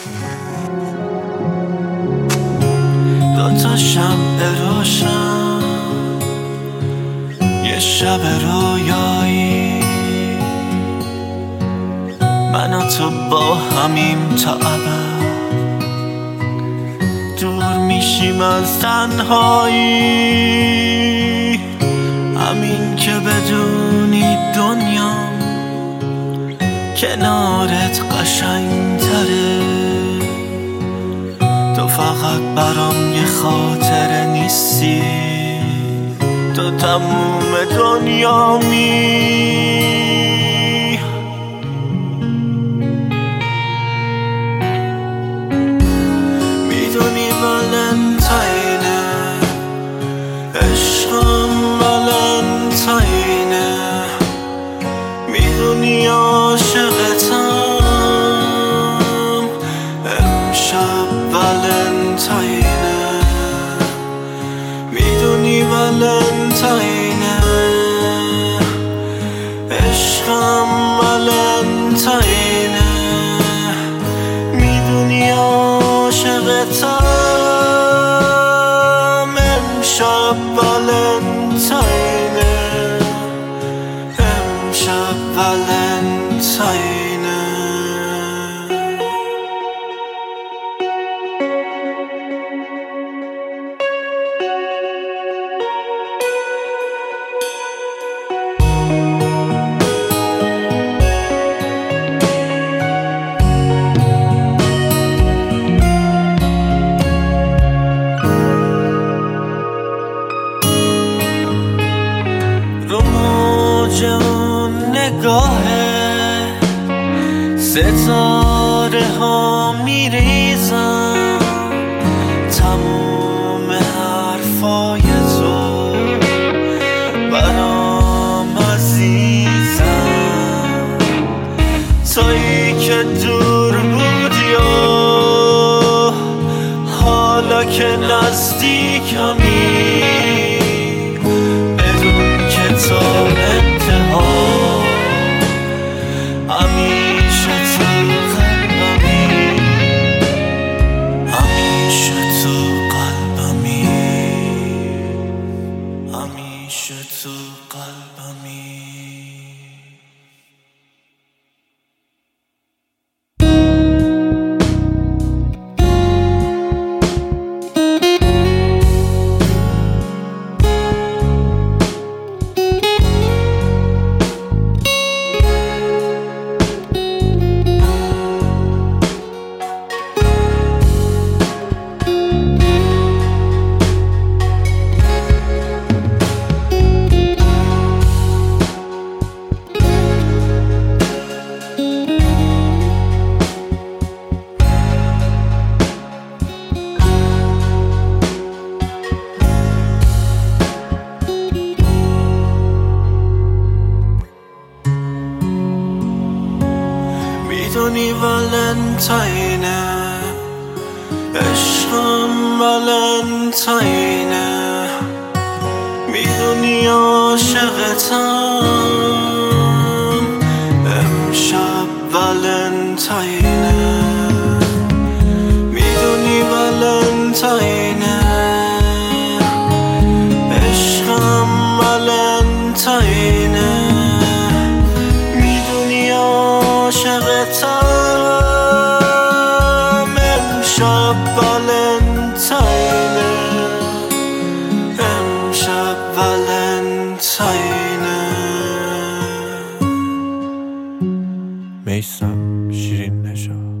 دوتا شمع روشن، یه شب رویایی، من و تو با همیم تا ابد، دور میشیم از تنهایی. همین که بدونی دنیام کنارت قشنگتره، تو فقط برام یه خاطره نیستی، تو تموم دنیامی. میدونی ولنتاینه، عشقم ولنتاینه، میدونی عاشقتم، امشب ولنتاینه، میدونی ولنتاینه، عشقم ولنتاینه، میدونی عاشقتم، امشب ولنتاینه، امشب ولنتاینه. رو موج اون نگاهه ستاره ها میریزن، تموم حرفای تو برام عزیزم، تویی که دور بودی و حالا که نزدیکمی، تا انتها همیشه تو قلبمی، همیشه تو قلبمی، همیشه تو قلبمی. میدونی ولنتاینه، عشقم ولنتاینه، میدونی عاشقتم، امشب ولنتاینه، میدونی ولنتاینه، عشقم ولنتاینه، میدونی عاشقتم، امشب ولنتاینه، امشب ولنتاینه. میثم شیرین نژاد.